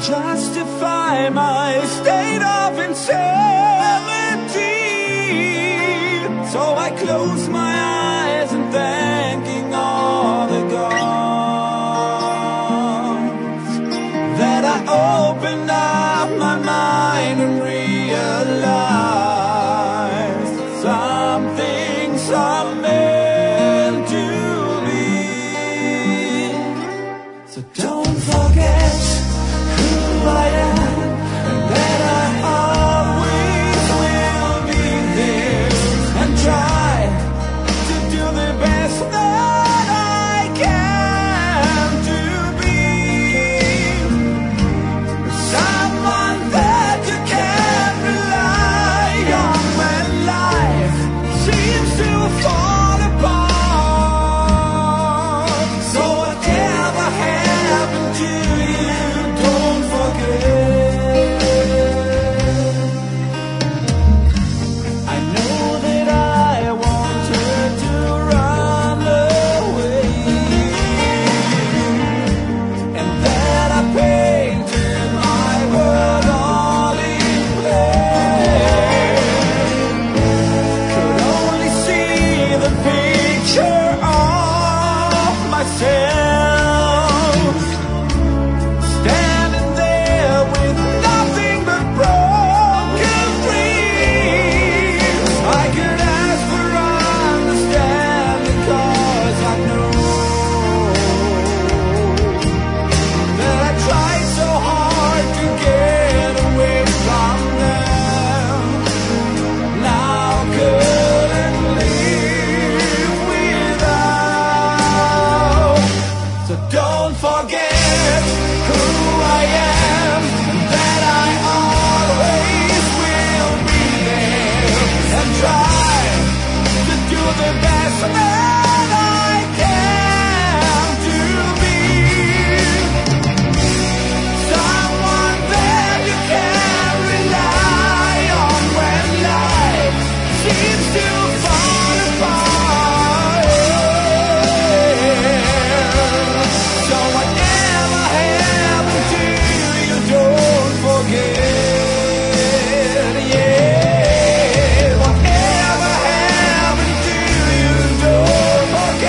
justify my state of insanity. So I close my eyes and thanking all the gods that I opened up my mind and realized some things are meant to be. So don't forget who I am, and that I always will be there, and try to do the best that I can to be someone that you can rely on when life seems to fall apart. So whatever happened to you, don't forget. I know that I wanted to run away, and that I painted my world all in play. Could only see the picture of myself standing there with nothing but broken dreams. I could ask for understanding, 'cause I know that I tried so hard to get away from them. Now couldn't live without. So don't forget who I am, that I always will be there, and try to do the best that I can to be someone that you can rely on when life seems to fall apart. So whatever happened to you, don't forget. Yeah, whatever happened to you, don't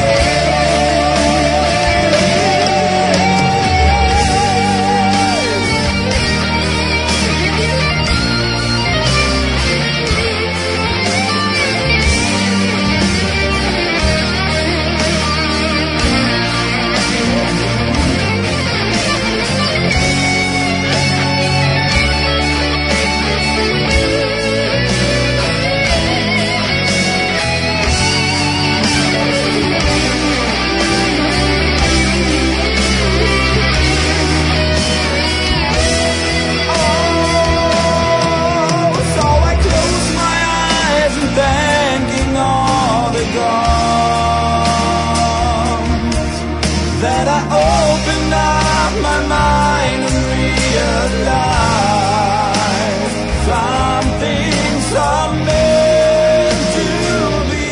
So I close my eyes and thanking all the gods that I opened up my mind and realized some things are meant to be.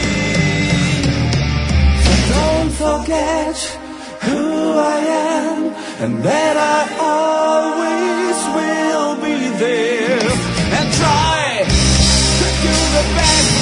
So don't forget who I am, and that I always will be there, and try to do the best